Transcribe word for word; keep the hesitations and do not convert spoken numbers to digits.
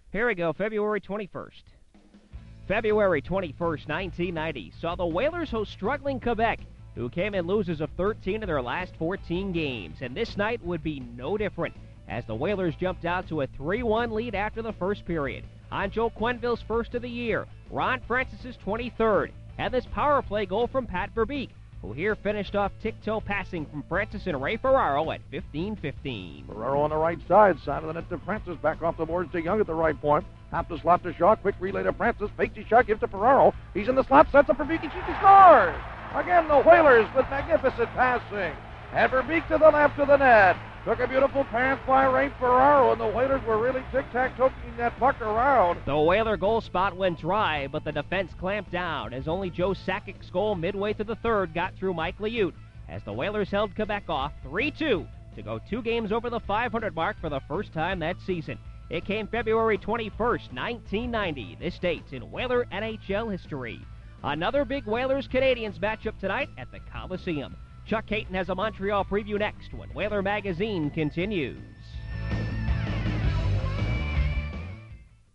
Here we go, February twenty-first. February twenty-first, nineteen ninety, saw the Whalers host struggling Quebec, who came in losers of thirteen of their last fourteen games. And this night would be no different, as the Whalers jumped out to a three one lead after the first period. On Joe Quenneville's first of the year, Ron Francis's twenty-third, and this power play goal from Pat Verbeek, who here finished off tick-toe passing from Francis and Ray Ferraro at fifteen fifteen. Ferraro on the right side, side of the net to Francis, back off the boards to Young at the right point. Half the slot to Shaw, quick relay to Francis, fakes his shot, gives to Ferraro. He's in the slot, sets up for Verbeek, he shoots, he scores! Again, the Whalers with magnificent passing. And Verbeek to the left of the net. Took a beautiful pass by Ray Ferraro, and the Whalers were really tic-tac-toking that puck around. The Whaler goal spot went dry, but the defense clamped down as only Joe Sakic's goal midway through the third got through Mike Liute, as the Whalers held Quebec off three two to go two games over the five hundred mark for the first time that season. It came February twenty-first, nineteen ninety. This date's in Whaler N H L history. Another big Whalers-Canadiens matchup tonight at the Coliseum. Chuck Hayton has a Montreal preview next when Whaler Magazine continues.